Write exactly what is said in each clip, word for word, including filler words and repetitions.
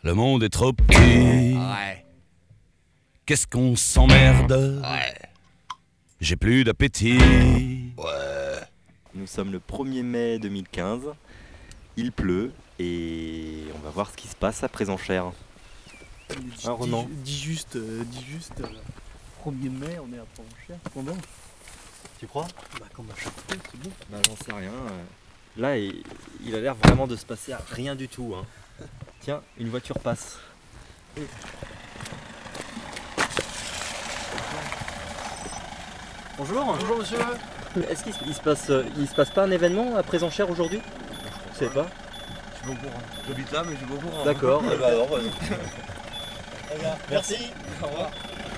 Le monde est trop petit. Ouais. Qu'est-ce qu'on s'emmerde. Ouais. J'ai plus d'appétit. Ouais. Nous sommes le premier mai deux mille quinze, il pleut et on va voir ce qui se passe à Présenchère. Dis, Ah, Ronan. dis, dis juste, euh, dis juste, euh, premier mai, on est à Présenchère. Combien ? Tu crois ? Bah comme à chaque fois, c'est bon. Bah j'en sais rien. Là il, il a l'air vraiment de se passer à rien du tout. Hein. Tiens, une voiture passe. Bonjour. Bonjour monsieur. Est-ce qu'il se- il se passe, euh, il se passe pas un événement à Présenchère aujourd'hui ? Je sais pas. Je suis pas au courant. J'habite là, mais je suis pas au courant. D'accord. Eh ben alors, vas-y. Merci. Au revoir.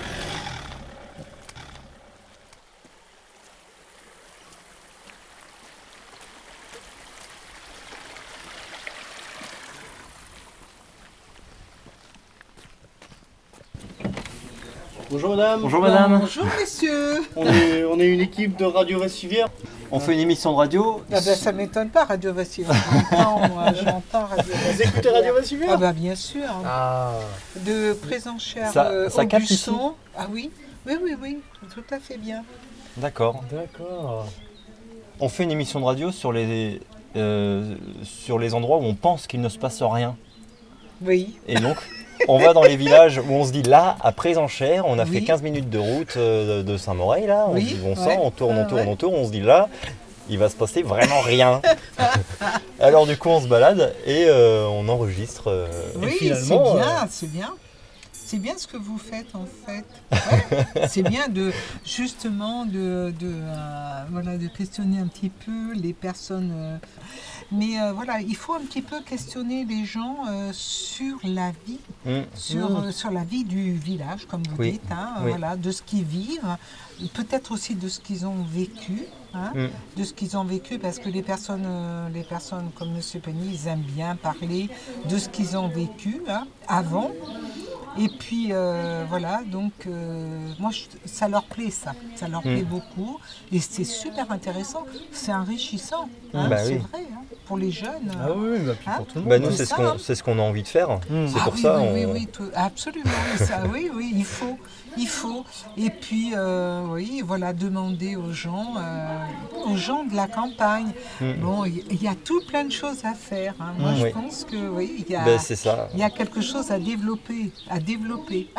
Bonjour madame. Bonjour madame. Bonjour messieurs. On est, on est une équipe de Radio Vassivière. On fait une émission de radio. Ah ben ça m'étonne pas Radio Vassivière. J'entends moi, j'entends Radio Vous Vassivière. écoutez Radio Vassivière ? Ah ben bien sûr. Ah. De Présenchère Ça- euh, ça capte ici Aubusson. Ah oui, oui, oui, oui, tout à fait bien. D'accord. D'accord. On fait une émission de radio sur les, euh, sur les endroits où on pense qu'il ne se passe rien. Oui. Et donc, on va dans les villages où on se dit là, à Présenchère, on a Oui. fait quinze minutes de route euh, de Saint-Moreil, là. On Oui, se dit bon ouais. sang, on tourne, on Ah, tourne, ouais. on tourne, on se dit là, il va se passer vraiment rien. Alors du coup, on se balade et euh, on enregistre. euh, et Oui, c'est finalement, euh, bien, c'est bien. C'est bien ce que vous faites en fait. Ouais. C'est bien de justement de, de, euh, voilà, de questionner un petit peu les personnes. euh, mais euh, voilà, il faut un petit peu questionner les gens euh, sur la vie, hmm, sur, euh, sur la vie du village, comme vous Oui, dites, hein, oui. voilà, de ce qu'ils vivent, peut-être aussi de ce qu'ils ont vécu. Hein, hmm. de ce qu'ils ont vécu, parce que les personnes, euh, les personnes comme M. Penny, ils aiment bien parler de ce qu'ils ont vécu hein, avant. Et puis euh, voilà, donc euh, moi je- ça leur plaît ça, ça leur Mm. plaît beaucoup et c'est super intéressant, c'est enrichissant, hein, Bah c'est oui. vrai, hein, pour les jeunes. Ah oui, oui, bah, puis Hein pour tout le monde. Bah nous, c'est c'est ce ça, qu'on hein. c'est ce qu'on a envie de faire. Hmm. C'est Ah pour oui, ça. oui, on... oui, oui, tout- absolument, ça, oui, oui, il faut, il faut. Et puis, euh, oui, voilà, demander aux gens, euh, aux gens de la campagne. Mm. Bon, il y, il y a tout plein de choses à faire. hein. Moi, Mm, je oui. pense que, oui, il y a, Ben, c'est ça. il y a quelque chose à développer, à développer.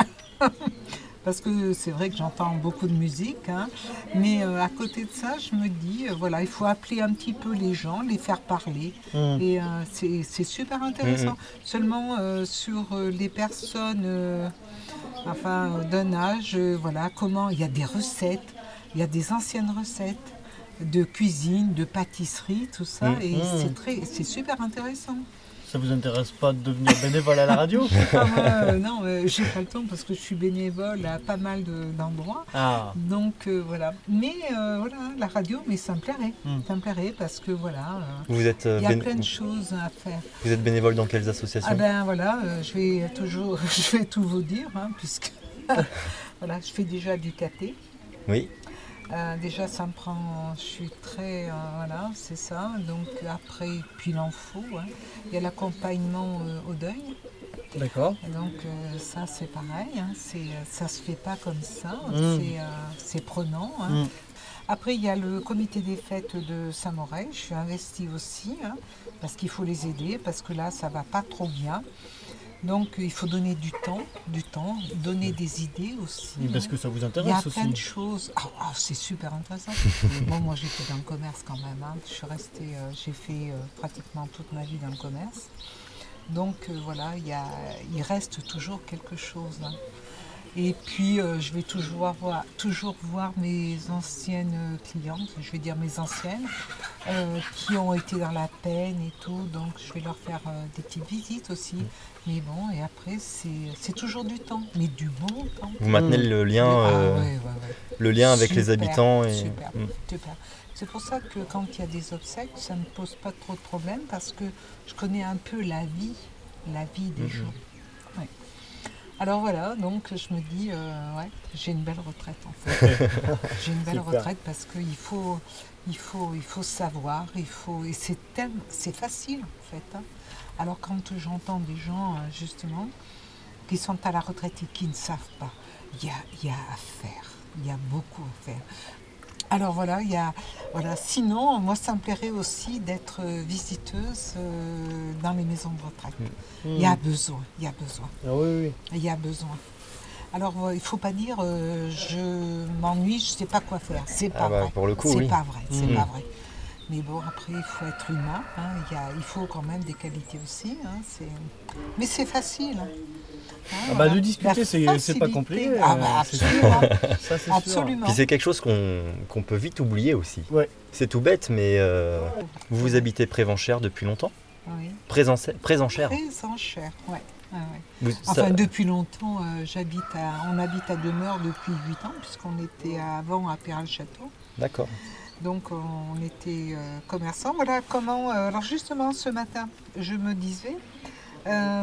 Parce que c'est vrai que j'entends beaucoup de musique, hein, mais euh, à côté de ça, je me dis, euh, voilà, il faut appeler un petit peu les gens, les faire parler. Hmm. Et euh, c'est c'est super intéressant. Seulement euh, sur euh, les personnes, euh, enfin, euh, d'un âge, euh, voilà, comment, il y a des recettes, il y a des anciennes recettes de cuisine, de pâtisserie, tout ça, Mm. et Mm. c'est très, c'est super intéressant. Ça vous intéresse pas de devenir bénévole à la radio ? Ah, moi, euh, non, euh, j'ai pas le temps parce que je suis bénévole à pas mal de- d'endroits. Ah. Donc euh, voilà. Mais euh, voilà, la radio, mais ça me plairait. Mm. Ça me plairait parce que voilà, euh, Vous êtes, euh, il y a béné- plein de choses à faire. vous êtes bénévole dans quelles associations? Ah ben voilà, euh, je vais toujours, je vais tout vous dire, hein, puisque voilà, je fais déjà du caté. Oui. Euh, déjà, ça me prend, je suis très, euh, voilà, c'est ça. Donc après, puis il en faut. hein. Il y a l'accompagnement euh, au deuil. D'accord. Et donc euh, ça, c'est pareil. hein, c'est, euh, ça se fait pas comme ça. Mm. C'est, euh, c'est prenant. hein. Mm. Après, il y a le comité des fêtes de Saint-Moreil. Je suis investie aussi, hein, parce qu'il faut les aider, parce que là, ça va pas trop bien. Donc, il faut donner du temps, du temps, donner des idées aussi. Oui, parce hein. que ça vous Il y a intéresse plein de aussi. choses. Ah, ah, c'est super intéressant. bon, moi, j'étais dans le commerce quand même. hein. Je suis restée, euh, j'ai fait euh, pratiquement toute ma vie dans le commerce. Donc, euh, voilà, il, y a, il reste toujours quelque chose. hein. Et puis, euh, je vais toujours voir, toujours voir mes anciennes euh, clientes, je vais dire mes anciennes, euh, qui ont été dans la peine et tout. Donc, je vais leur faire euh, des petites visites aussi. Mais bon, et après, c'est c'est toujours du temps, mais du bon temps. Vous maintenez Mm. le lien, Ah, euh, ouais, ouais, ouais. le lien avec les Super, habitants et. Super, Mm. super. C'est pour ça que quand il y a des obsèques, ça ne me pose pas trop de problème parce que je connais un peu la vie, la vie des Mhm. gens. Ouais. Alors voilà, donc je me dis, euh, ouais, j'ai une belle retraite en fait. J'ai une belle Super. retraite parce qu'il faut, il faut, il faut savoir, il faut, et c'est tellement, c'est facile en fait. Hein. Alors quand j'entends des gens euh, justement qui sont à la retraite et qui ne savent pas, il y a, il y a à faire, il y a beaucoup à faire. Alors voilà, il y a, voilà. Sinon, moi, ça me plairait aussi d'être visiteuse euh, dans les maisons de retraite. Mmh. Il y a besoin, il y a besoin, Ah oui, oui. il y a besoin. Alors, euh, il ne faut pas dire euh, je m'ennuie, je ne sais pas quoi faire. C'est pas Ah bah, vrai. pour le coup, c'est oui. pas vrai, c'est Mmh. pas vrai. Mais bon, après, il faut être humain. Hein, il, y a, il faut quand même des qualités aussi. Hein, c'est... Mais c'est facile. Hein. Hein, Ah bah, voilà. de discuter, La c'est- c'est pas facilité. compliqué, Ah euh, bah, c'est absolument. Ça, c'est sûr. absolument. Puis c'est quelque chose qu'on qu'on peut vite oublier aussi. Ouais. C'est tout bête, mais euh, vous vous habitez Prévenchères depuis longtemps Oui. Présence- Prévenchères Très en chair, ouais. ouais, ouais. Vous- Enfin, ça- depuis longtemps, euh, j'habite à, on habite à Demeure depuis huit ans, puisqu'on était avant à Perral-Château. D'accord. Donc, on était euh, commerçants. Voilà comment. euh, alors, justement, ce matin, je me disais, euh,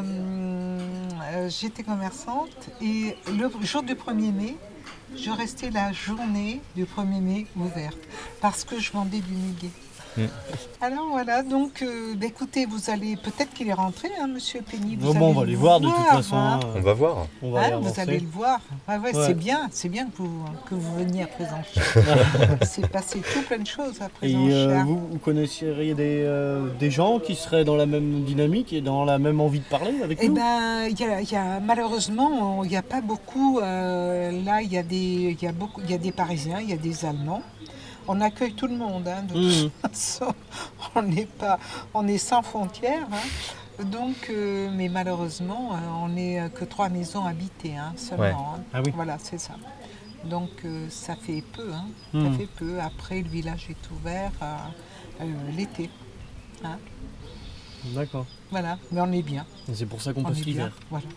euh, j'étais commerçante et le jour du premier mai, je restais la journée du premier mai ouverte parce que je vendais du muguet. Mm. Alors voilà, donc euh, bah, écoutez, vous allez, peut-être qu'il est rentré, hein, Monsieur Penny. Vous Bon, bon, on va allez les le voir de toute façon. hein. hein. On va voir. On va Hein, aller vous avancer. allez le voir. Ouais, ouais, Ouais. C'est bien, c'est bien que vous, que vous veniez à Présenchères. C'est passé tout plein de choses à Et euh, Présenchères. vous, vous connaisseriez des, euh, des gens qui seraient dans la même dynamique et dans la même envie de parler avec Eh nous ben, il y a, il y a- malheureusement, il n'y a pas beaucoup. euh, là, il y a des, il y a beaucoup, il y a des Parisiens, il y a des Allemands. On accueille tout le monde. Hein, de Mmh. toute façon, on n'est pas, on est sans frontières. Hein. Donc, euh, mais malheureusement, euh, on n'est euh, que trois maisons habitées hein, seulement. Ouais. hein. Ah oui. Voilà, c'est ça. Donc, euh, ça fait peu. Hein, Mmh. Ça fait peu. Après, le village est ouvert euh, euh, l'été. Hein. D'accord. Voilà, mais on est bien. Et c'est pour ça qu'on On passe est bien. l'hiver. Voilà.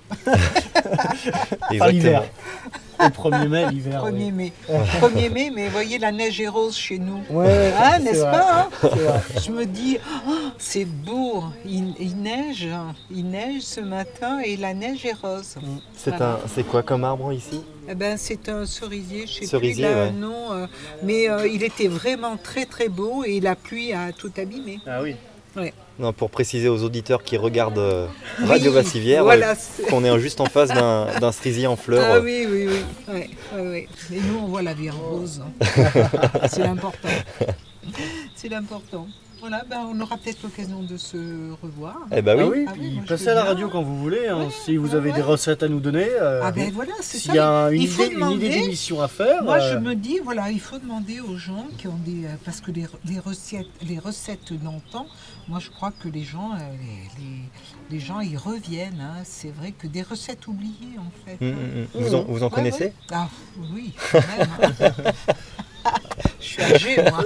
Pas l'hiver. Exactement. Au premier mai, l'hiver. premier oui. mai. premier mai, mais vous voyez, la neige est rose chez nous. Ouais, Ah, c'est n'est-ce vrai. pas hein C'est vrai. Je me dis, oh, c'est beau, il, il neige, il neige ce matin et la neige est rose. C'est Voilà. un, c'est quoi comme arbre ici? Eh ben, c'est un cerisier, je sais Cerisier, plus là, ouais. nom, euh, mais euh, il était vraiment très très beau et la pluie a tout abîmé. Ah oui. Non, pour préciser aux auditeurs qui regardent euh, Radio Oui, Vassivière, voilà, euh, c'est- qu'on est juste en face d'un d'un cerisier en fleurs. Ah euh, oui, oui, oui. Ouais, ouais, ouais. Et nous, on voit la vie rose. C'est l'important. C'est l'important. Voilà, ben, on aura peut-être l'occasion de se revoir. Eh ben Ah oui. oui, Ah oui, puis moi, je passez veux à la bien. radio quand vous voulez. hein. Ouais, si vous ouais, avez des ouais. recettes à nous donner, euh, Ah ben voilà, c'est s'il ça. y a une il faut idée, une idée demander. d'émission à faire. Moi, euh, je me dis, voilà, il faut demander aux gens qui ont des... euh, Parce que les, les recettes, les recettes d'antan, moi, je crois que les gens, euh, les, les, les gens, ils reviennent. hein. C'est vrai que des recettes oubliées, en fait. Hum, hein. hum, hum. Vous en, vous en Ouais, connaissez? ouais. Ah oui, quand même. hein. Je suis âgée, moi.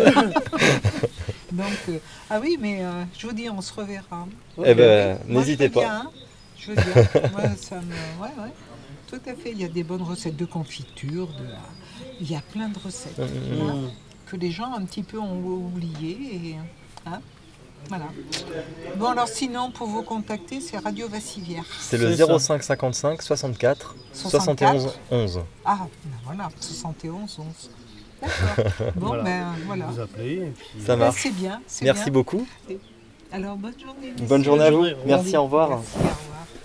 Donc, euh, ah oui, mais euh, je vous dis, on se reverra. Eh ben, Moi, n'hésitez je veux pas. bien, hein. Je veux bien. Moi, ça me... Ouais, ouais. Tout à fait. Il y a des bonnes recettes de confiture. De... Il y a plein de recettes Hum, hum, hum. hein, que les gens un petit peu ont oubliées. Et, hein, voilà. Bon, alors sinon, pour vous contacter, c'est Radio Vassivière. C'est le C'est zéro ça. cinq cinquante-cinq soixante-quatre soixante-quatre. soixante et onze onze. Ah, ben voilà, soixante et onze, onze. D'accord. Bon, Voilà. ben voilà. vous appelez. Et puis... Ça Ben, marche. c'est bien. c'est Merci bien. beaucoup. Alors, bonne journée. messieurs. Bonne journée à vous. journée. Merci, au revoir. Merci, au revoir.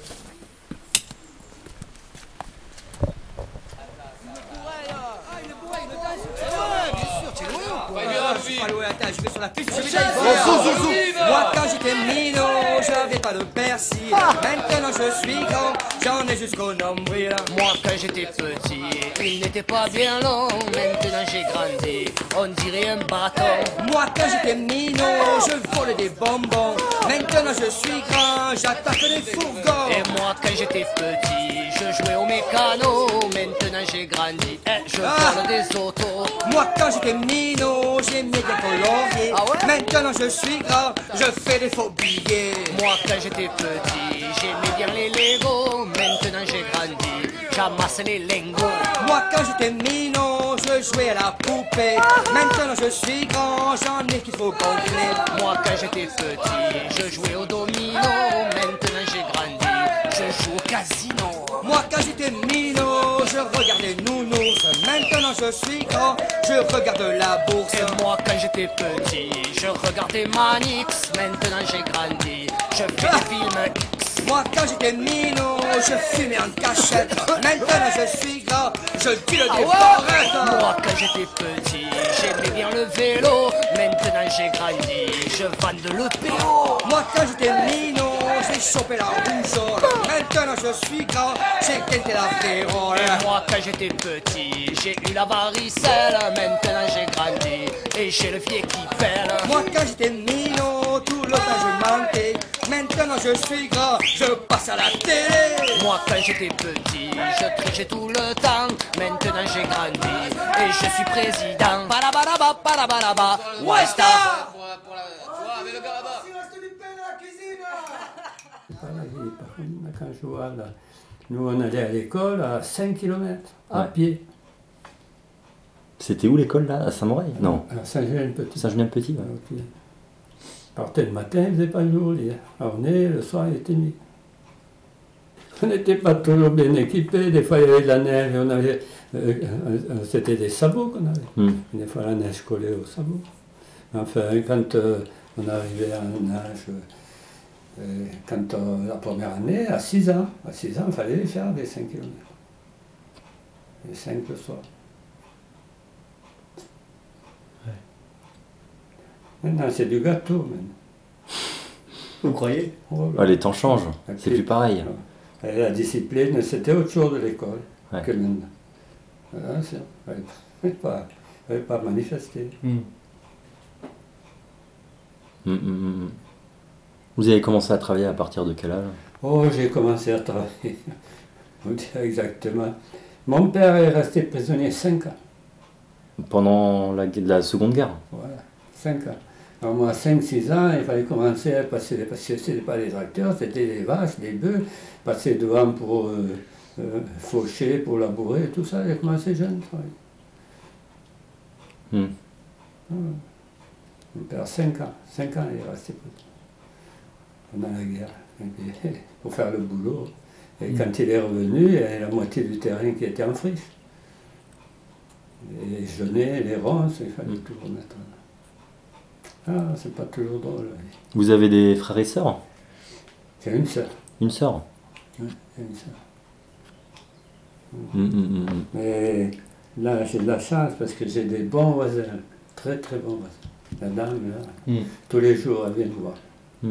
Moi quand j'étais minot, j'avais pas de persil. Maintenant je suis grand, j'en ai jusqu'au nombril. Moi quand j'étais petit, il n'était pas bien long. Maintenant j'ai grandi, on dirait un bâton. Moi quand j'étais minot, je volais des bonbons. Maintenant je suis grand, j'attaque des fourgons. Et moi quand j'étais petit, je jouais au mécano. Maintenant j'ai grandi, et je Ah. vole des autos. Moi quand j'étais minot, j'aimais bien colorier. Ah ouais? Maintenant je suis grand, je fais des faux billets. Moi quand j'étais petit, j'aimais bien les Legos. Maintenant j'ai grandi, j'amasse les lingots. Moi quand j'étais minot, je jouais à la poupée. Maintenant je suis grand, j'en ai qu'il faut gonfler. Moi quand j'étais petit, je jouais au domino. Maintenant j'ai grandi, je joue au casino. Moi quand j'étais minot, je regardais Nounours. Maintenant je suis grand, je regarde la bourse. Et moi quand j'étais petit, je regardais Manix. Maintenant j'ai grandi, je fais des films X. Moi quand j'étais minot, je fumais en cachette. Maintenant je suis grand, je dis le débarrette. Moi quand j'étais petit, j'aimais bien le vélo. Maintenant j'ai grandi, je vends le P O. Moi quand j'étais minot, j'ai chopé la rougeole. Maintenant je suis grand, j'ai tenté la vérole. Et moi quand j'étais petit, j'ai eu la varicelle. Maintenant j'ai grandi et j'ai le pied qui pèle. Moi quand j'étais minot, tout le temps je mentais. Maintenant je suis grand, je passe à la télé. Moi quand j'étais petit, je trichais tout le temps. Maintenant j'ai grandi et je suis président. Parabaraba, parabaraba, Westa. Quand je vois là, nous on allait à l'école à cinq kilomètres, à Ouais. pied. C'était où l'école là? À Saint-Maurice? Non. À Saint-Julien-le-Petit. Saint-Julien-Petit, ouais. Ok. Partait le matin, il faisait pas jour. Alors on est, le soir il était nuit. On n'était pas toujours bien équipés, des fois il y avait de la neige, on avait, euh, euh, c'était des sabots qu'on avait. Hmm. Des fois la neige collait aux sabots. Enfin, quand euh, on arrivait à un âge, euh, quand euh, la première année, à six ans, à six ans, il fallait faire des cinq kilomètres. Et cinq le soir. Maintenant, c'est du gâteau, maintenant. Vous croyez? Oh, Ah, les temps changent, Et c'est puis- plus pareil. Et la discipline, c'était autre chose de l'école Ouais. que maintenant. Ah, c'est- Il ne fallait pas, fallait pas manifester. Hmm. Hmm, hmm, hmm. Vous avez commencé à travailler à partir de quel âge? Oh, j'ai commencé à travailler. Vous dire exactement. Mon père est resté prisonnier cinq ans. Pendant la, la Seconde Guerre? Voilà, cinq ans. Alors moi, cinq six ans, il fallait commencer à passer, parce que ce n'était pas des tracteurs, c'était des vaches, des bœufs, passer devant pour euh, euh, faucher, pour labourer, tout ça. J'ai commencé jeune, ça. Hmm. Mon père, cinq ans. cinq ans, il est resté pendant la guerre. Et puis, pour faire le boulot. Et quand il est revenu, il y avait la moitié du terrain qui était en friche. Les genêts, les ronces, il fallait Mm. tout remettre. Ah, c'est pas toujours drôle. Vous avez des frères et sœurs? J'ai une sœur. Une sœur? J'ai une sœur. Hmm, hmm, hmm, hmm. Mais là, j'ai de la chance parce que j'ai des bons voisins. Très, très bons voisins. La dame, là, Hmm. tous les jours, elle vient me voir. Hmm.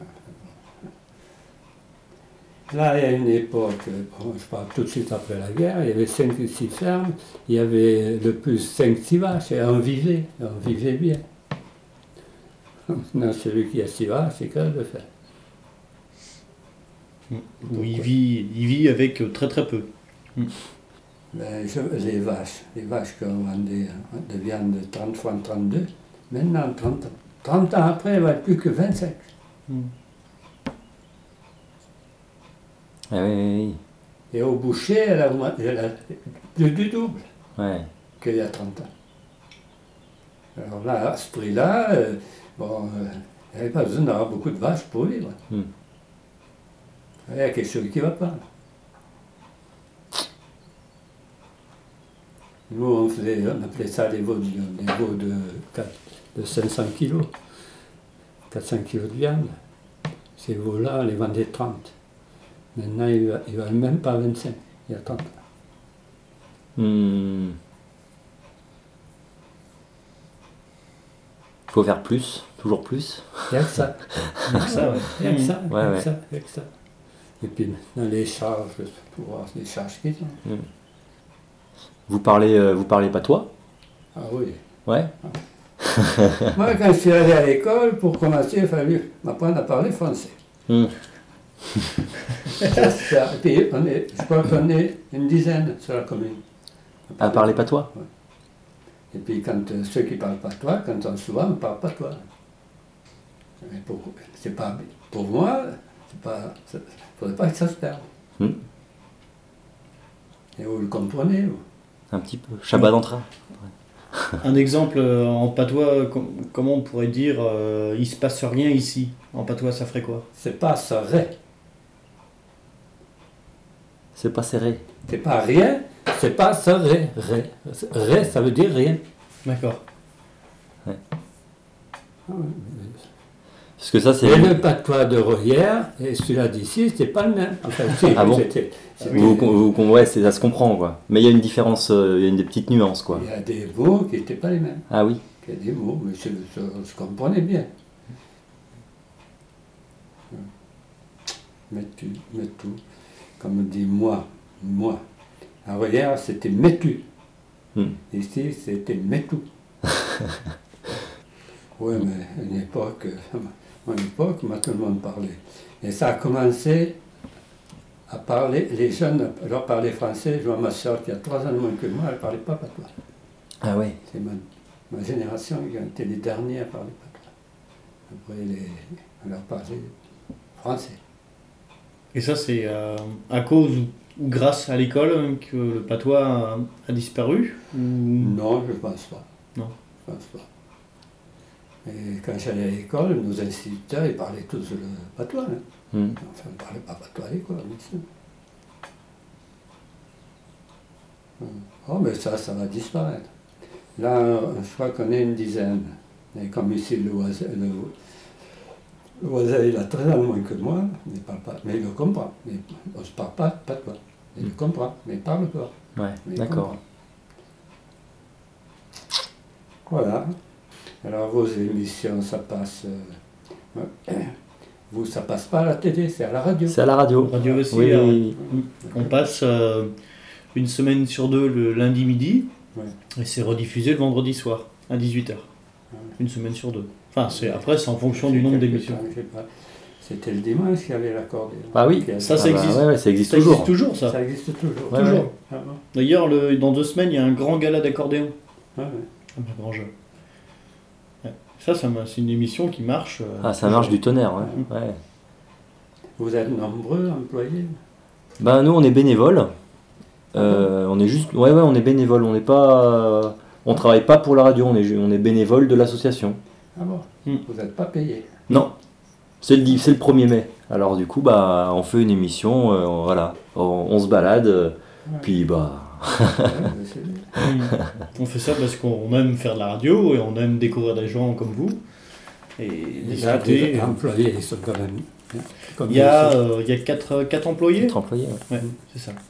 Là, il y a une époque, bon, je parle tout de suite après la guerre, il y avait cinq ou six fermes, il y avait de plus cinq six vaches, et on vivait, on vivait bien. Maintenant, celui qui a six vaches, c'est quand même de faire. Où il vit, il vit avec très très peu. Ben, je, les vaches, les vaches qu'on vendait hein, de viande de trente francs trente-deux, maintenant, trente, trente ans après, elles ne valent plus que vingt-cinq. Ah oui, oui, Et au boucher, elle a, moins- elle a plus du double oui. Ouais. qu'il y a trente ans. Alors là, à ce prix-là, euh, bon, euh, il n'y avait pas besoin d'avoir beaucoup de vaches pour vivre. Hmm. Il y a quelque chose qui ne va pas. Nous, on, faisait, on appelait ça des veaux de, des veaux de, quatre- de cinq cents kilos. quatre cents kilos de viande. Ces veaux-là, on les vendait trente. Maintenant, ils ne valent même pas vingt-cinq. Il y a trente. Hmm. Faut faire plus, toujours plus. Il n'y a que ça. Il y a que ça, ouais. Il n'y a que ça. Il y Ouais, a que ouais. ça. Il y a que ça. Et puis maintenant, les charges, pour voir les charges qu'ils ont. Vous parlez, euh, vous parlez patois? Ah oui. Ouais. Moi, quand je suis allé à l'école, pour commencer, il a fallu m'apprendre à parler français. Hmm. J'espère. Et puis, on est, je crois qu'on est une dizaine sur la commune. À parler patois? Et puis, quand euh, ceux qui parlent patois, quand on se voit, on ne parle patois. Mais pour, c'est pas, pour moi, il ne faudrait pas que ça se perde. Hmm. Et vous le comprenez, vous. Un petit peu. Chabat d'entrain. Un exemple euh, en patois, com- comment on pourrait dire euh, il se passe rien ici? En patois, ça ferait quoi? C'est pas serait. C'est pas serré. C'est pas rien, c'est pas ça, ré. Ré, ré ça veut dire rien. D'accord. Ah ouais. Parce que ça, c'est. Et le patois de Royère et celui-là d'ici, c'est pas le même. Enfin, si, Ah bon c'était- c'était- Vous, vous, vous- ouais, c'est- ça se comprend, quoi. Mais il y a une différence, euh, il y a une des petites nuances, quoi. Il y a des mots qui n'étaient pas les mêmes. Ah oui. Il y a des mots, mais c'est- c'est- on se comprenait bien. Mettu, mettu. Comme on dit moi, moi. À Royère, c'était mettu. Hmm. Ici, c'était metou. Oui, mais à une époque, à une époque, moi, tout le monde parlait. Et ça a commencé à parler, les jeunes leur parlaient français. Je vois ma soeur qui a trois ans de moins que moi, elle ne parlait pas patois. Ah ouais. C'est ma, ma génération qui a été les derniers à parler patois. Après, les, on leur parlait français. Et ça, c'est euh, à cause ou, ou grâce à l'école euh, que le patois a, a disparu ou... Non, je ne pense pas. Non. Je pense pas. Et quand j'allais à l'école, nos instituteurs, ils parlaient tous le patois. Hein. Hmm. Enfin, on ne parlait pas patois à l'école, bien sûr. Oh, mais ça, ça va disparaître. Là, je crois qu'on est une dizaine. Et comme ici, le voisin, le, le voisin, il a très ans de moins que moi, mais il parle pas, mais il le comprend. Mais on ne se parle pas patois. Il le comprend, mais il ne parle pas. Ouais, Mais il d'accord. comprend. Voilà. Alors vos émissions, ça passe. euh, vous, ça passe pas à la télé, c'est à la radio. C'est à la radio. Radio aussi. Oui, euh, oui, oui. On passe euh, une semaine sur deux le lundi midi Ouais. et c'est rediffusé le vendredi soir à dix-huit heures. Une semaine sur deux. Enfin, c'est, après, c'est en fonction du nombre d'émissions. C'était le dimanche qu'il y avait l'accordéon. Ah oui, Ça, ça Ah bah existe. ouais, ouais, ça existe Ça toujours. existe toujours, ça. Ça existe toujours. Ouais, toujours. ouais. Ah bon. D'ailleurs, le, dans deux semaines, il y a un grand gala d'accordéon. Ouais, ouais. Un peu grand jeu. Ouais. Ça, ça m'a- c'est une émission qui marche. euh, Ah, ça marche du tonnerre, ouais. ouais. Vous êtes nombreux employés? Ben nous, on est bénévoles. Euh, on est juste, ouais, ouais, on est bénévoles. On n'est pas, on travaille pas pour la radio. On est, ju- on est bénévole de l'association. Ah bon. Hmm. Vous n'êtes pas payé? Non, c'est le, c'est le premier mai. Alors du coup, bah, on fait une émission, euh, voilà, on, on se balade, euh, puis bah. Ouais, mais c'est bien. Mm. On fait ça parce qu'on aime faire de la radio et on aime découvrir des gens comme vous. Et Là, discuter. les employés, ils sont quand même. hein, comme Il y a, ici. euh, il y a quatre, quatre employés. Être employé. Ouais. Ouais, c'est ça.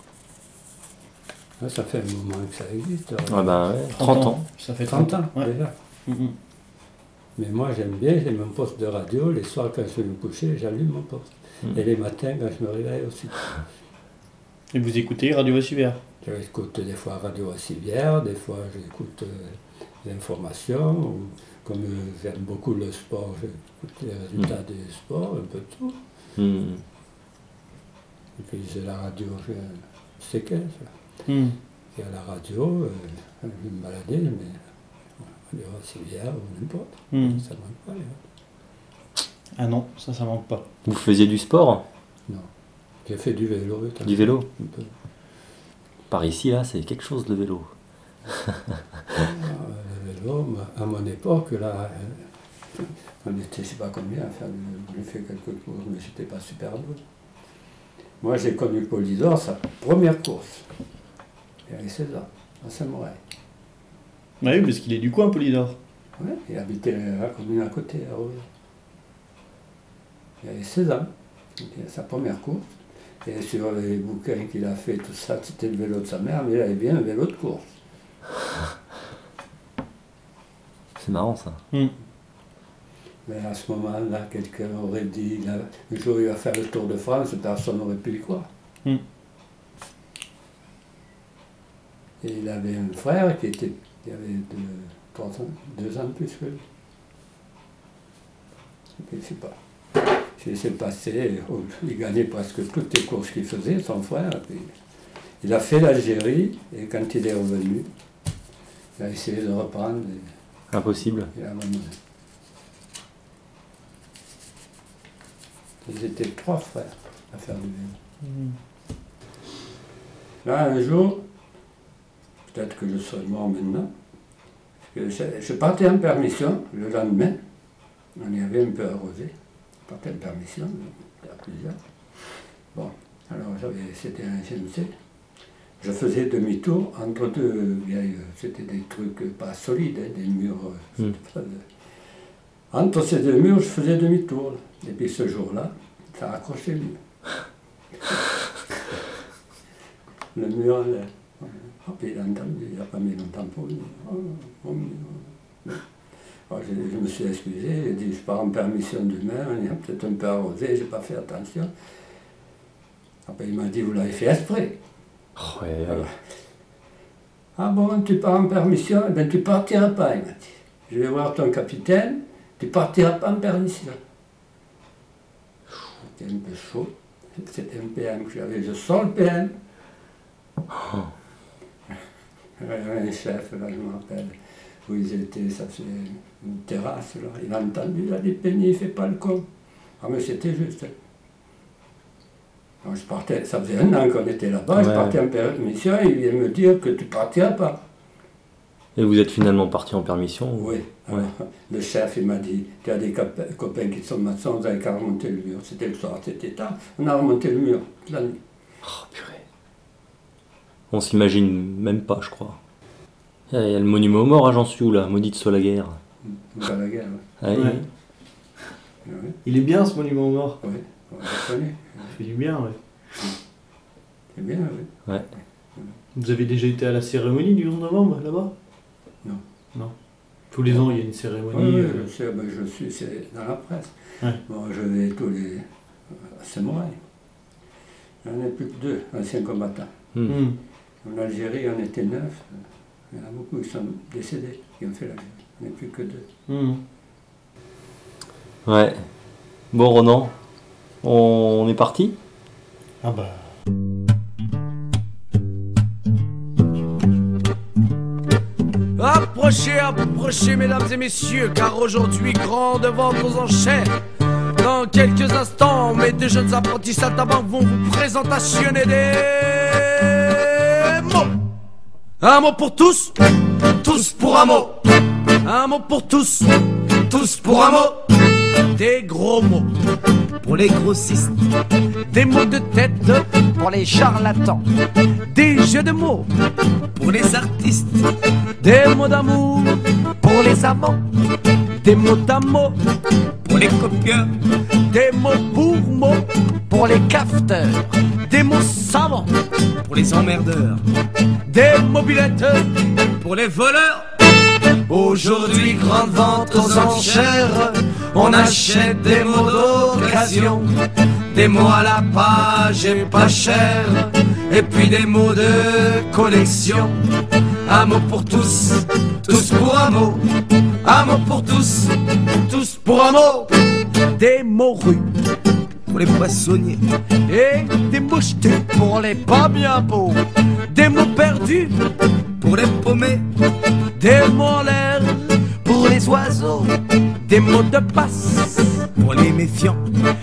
Ah, ça fait un moment que ça existe. alors. Ouais, ben, ouais, trente ans. Ça fait trente ans, Ouais. déjà. Mm, mm. Mais moi, j'aime bien, j'ai mon poste de radio. Les soirs, quand je vais me coucher, j'allume mon poste. Mm. Et les matins, quand je me réveille aussi. Et vous écoutez Radio Vassivière. J'écoute des fois Radio Vassivière, des fois j'écoute euh, des informations. Ou, comme euh, j'aime beaucoup le sport, j'écoute les résultats des sports, un peu de tout. Hmm. Et puis j'ai la radio, j'ai C quinze. Mm. Et à la radio, euh, je vais me balader, mais Radio Vassivière ou n'importe. Mm. Ça manque pas, les autres. Ah non, ça, ça manque pas. Vous faisiez du sport, Non. J'ai fait du vélo. oui, du vélo. un peu. Par ici, là, c'est quelque chose le vélo. Ah, le vélo, moi, à mon époque, là, euh, on était, je sais pas combien à faire du vélo. J'ai fait quelques courses, mais j'étais pas super doué. Moi, j'ai connu Polydor, sa première course. Il avait seize ans, à Saint-Moray. Ah oui, parce qu'il est du coin, Polydor. Ouais, il habitait la commune à côté, à Rouge. Il avait seize ans, c'était sa première course. Et sur les bouquins qu'il a fait, tout ça, c'était le vélo de sa mère, mais il avait bien un vélo de course. C'est marrant, ça. Mm. Mais à ce moment-là, quelqu'un aurait dit, il a- le jour où il va faire le Tour de France, personne n'aurait pu y croire. Mm. Et il avait un frère qui était, qui avait deux, trois ans, deux ans de plus que lui. Et puis, je sais pas. Je sais passer, oh, il gagnait presque toutes les courses qu'il faisait, son frère. Et puis, il a fait l'Algérie, et quand il est revenu, il a essayé de reprendre, et Impossible. il a abandonné. Ils étaient trois frères à faire du vélo. Mm. Là, un jour, peut-être que je serai mort maintenant, parce que je, je partais en permission le lendemain, on y avait un peu arrosé, je partais en permission, il y a plusieurs. Bon, Alors j'avais, c'était un G M C. Je faisais demi-tour entre deux vieilles, c'était des trucs pas solides, hein, des murs. Mm. Pas de... Entre ces deux murs, je faisais demi-tour. Et puis ce jour-là, ça a accroché le mur. Le mur, là. Oh, puis il a entendu, il n'a pas mis longtemps pour lui. Oh, oh, oh. Alors, je, je me suis excusé, j'ai dit je pars en permission demain, il a peut-être un peu arrosé, j'ai pas fait attention. Après il m'a dit vous l'avez fait exprès. Oh, ouais, ouais. Ah bon, tu pars en permission, eh bien tu partiras pas, il m'a dit. Je vais voir ton capitaine, tu partiras pas en permission. C'était un peu chaud, c'était un P M que j'avais, je sors le P M. Oh. Un chef, là je me rappelle, où ils étaient, ça faisait une terrasse, là. Il a entendu, il a dit Penny, il fait pas le con. Ah mais c'était juste. Alors, je partais, ça faisait un an qu'on était là-bas, ouais. Je partais en permission et il vient me dire que tu partiras pas. Et vous êtes finalement parti en permission? Oui. Ouais. Alors, le chef il m'a dit, tu as des copains qui sont maçons, vous avez qu'à remonter le mur. C'était le soir, c'était tard, on a remonté le mur toute la nuit. Oh purée. On s'imagine même pas, je crois. Il y a le monument aux morts à Jansiou, là, maudite soit la guerre. Soit la guerre, oui. Ouais. Ouais. Ouais. Il est bien ce monument aux morts. Oui, on l'a connu. Ça fait du bien, oui. C'est bien, oui. Ouais. Vous avez déjà été à la cérémonie du onze novembre, là-bas? Non. Non. Tous les ans, il y a une cérémonie. Oui, euh... je sais, ben, je suis, c'est dans la presse. Ouais. Bon, je vais tous les... C'est moi. Il n'y en a plus que deux, anciens combattants. Mmh. Mmh. En Algérie, on était neuf. Il y en a beaucoup qui sont décédés, qui ont fait l'Algérie. On n'est plus que deux. Mmh. Ouais. Bon, Ronan, on est parti? Ah bah... Approchez, approchez, mesdames et messieurs, car aujourd'hui, grande vente aux enchères. Dans quelques instants, mes deux jeunes apprentis saltimbanques vont vous présentationner des mots. Un mot pour tous, tous pour un mot. Un mot pour tous, tous pour un mot. Des gros mots pour les grossistes, des mots de tête pour les charlatans, des jeux de mots pour les artistes, des mots d'amour pour les amants, des mots d'amour pour les copieurs, des mots pour mots pour les cafeteurs, des mots savants pour les emmerdeurs, des mobilettes pour les voleurs. Aujourd'hui, grande vente aux enchères, on achète des mots d'occasion, des mots à la page et pas cher, et puis des mots de collection. Un mot pour tous, tous pour un mot. Un mot pour tous, tous pour un mot. Des mots rues pour les poissonniers et des mots jetés pour les pas bien beaux. Des mots perdus pour les paumés, des mots en l'air pour les oiseaux, des mots de passe pour les méfiants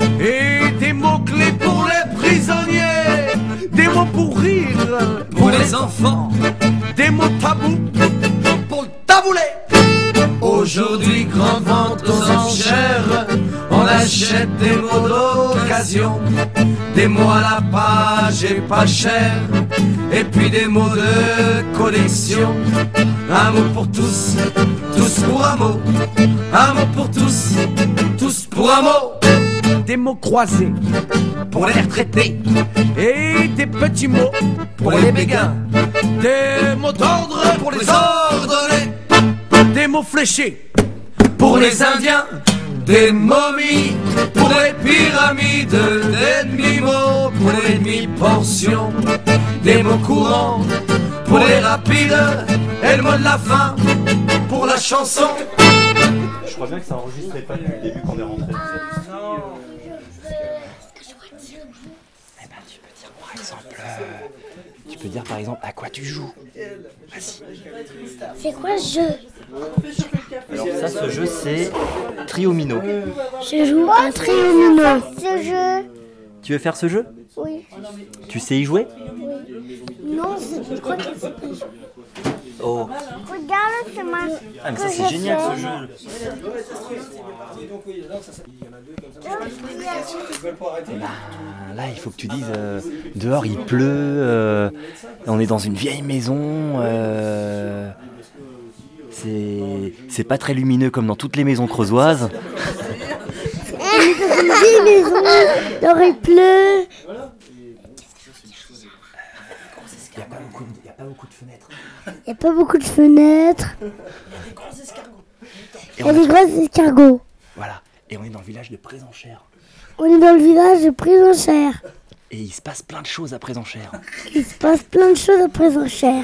et des mots clés pour les prisonniers, des mots pour rire pour les enfants, des mots tabous pour le taboulet. Aujourd'hui, grande vente aux enchères, on achète des mots d'occasion, des mots à la page et pas cher, et puis des mots de collection. Un mot pour tous, tous pour un mot. Un mot pour tous, tous pour un mot. Des mots croisés pour les retraités et des petits mots pour les béguins. Des mots d'ordre pour les ordonnés, des mots fléchés pour les indiens, des momies pour les pyramides, des demi-mots pour les demi-portions, des mots courants pour les rapides, et le mot de la fin pour la chanson. Je crois bien que ça enregistrait pas depuis le début qu'on est rentré. Non. Eh ben, tu peux dire par exemple, euh, tu peux dire par exemple à quoi tu joues. Vas-y. C'est quoi ce jeu? Alors ça, ce jeu, c'est Triomino. Je joue un Triomino. Ce jeu. Tu veux faire ce jeu? Oui. Tu sais y jouer? Oui. Non, je crois que c'est pas jouer. Oh. Regarde le chemin. Ah, mais que ça, c'est je génial, fais. ce jeu. Ben, là, il faut que tu dises, euh, dehors il pleut, euh, on est dans une vieille maison, euh, c'est, c'est pas très lumineux comme dans toutes les maisons creusoises. On est dans une vieille maison, dehors il pleut. Il n'y a pas beaucoup de, il y a pas beaucoup de fenêtres. Il n'y a pas beaucoup de fenêtres. Et Il y a on des a- gros escargots. Voilà, et on est dans le village de Présenchère. On est dans le village de Présenchère. Et il se passe plein de choses à Présenchère. Il se passe plein de choses à Présenchère.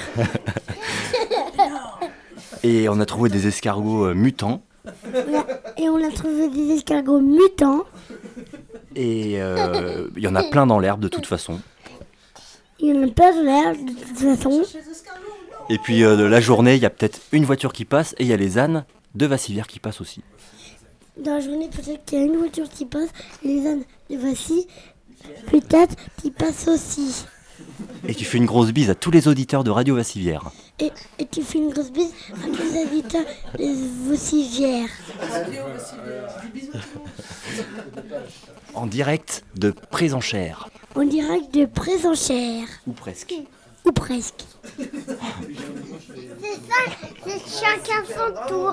Et on a trouvé des escargots euh, mutants. On a- Et on a trouvé des escargots mutants. Et euh, il y en a plein dans l'herbe de toute façon. Il y en a pas de l'air de toute façon. Et puis euh, la journée, il y a peut-être une voiture qui passe et il y a les ânes de Vassivière qui passent aussi. Dans la journée, peut-être qu'il y a une voiture qui passe. Et les ânes de Voici, peut-être qui passent aussi. Et tu fais une grosse bise à tous les auditeurs de Radio Vassivière. Et, et tu fais une grosse bise à tous les habitants de Vossivière. En direct de Présenchère. En direct de Présenchère. Ou presque. Ou presque. C'est ça, c'est chacun son tour.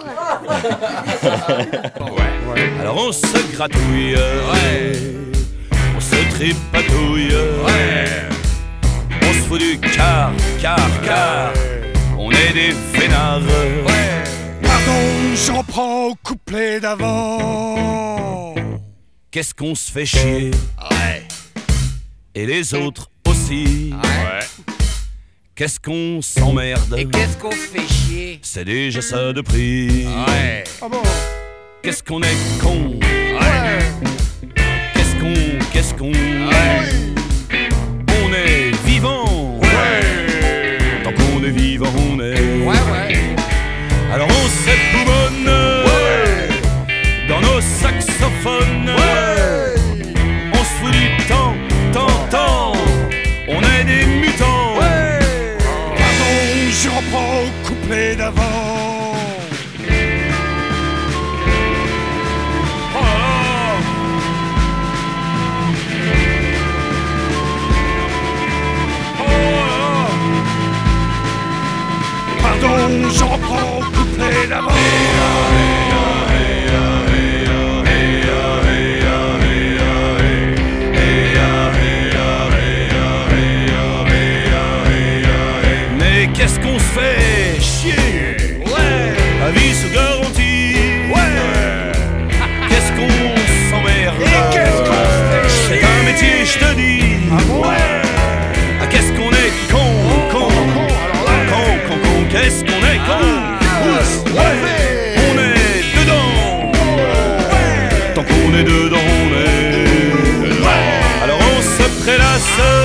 Ouais. Alors on se gratouille, ouais. On se tripatouille, ouais. On se fout du car, car, car. On est des fainéants, ouais. Pardon, j'en prends au couplet d'avant. Qu'est-ce qu'on se fait chier, ouais. Et les autres aussi, ouais. Qu'est-ce qu'on s'emmerde. Et qu'est-ce qu'on fait chier? C'est déjà ça de prix. Ouais. Ah bon? Qu'est-ce qu'on est con. Ouais. Qu'est-ce qu'on, qu'est-ce qu'on Ouais. On est vivant. Ouais. Tant qu'on est vivant, on est. Ouais, ouais. Alors on s'époumonne, Ouais. dans nos saxophones. Ouais. On se fout du temps, temps, temps. On est des mutants. Ouais. Pardon, je reprends au couplet d'avant. Oh là là. Oh là là. Pardon, je reprends au couplet d'avant. Mais qu'est-ce qu'on se fait chier. Ouais. La vie sous garantie. Ouais. Qu'est-ce qu'on s'emmerde. Et qu'est-ce qu'on se fait C'est chier. un métier, je te dis. Ah bon? Ouais. Ah, qu'est-ce qu'on est con, con, con, alors là. con, con, con, qu'est-ce qu'on est con. Ah, Ouais. On est dedans. Tant qu'on est dedans, on est. Alors on se prélasse.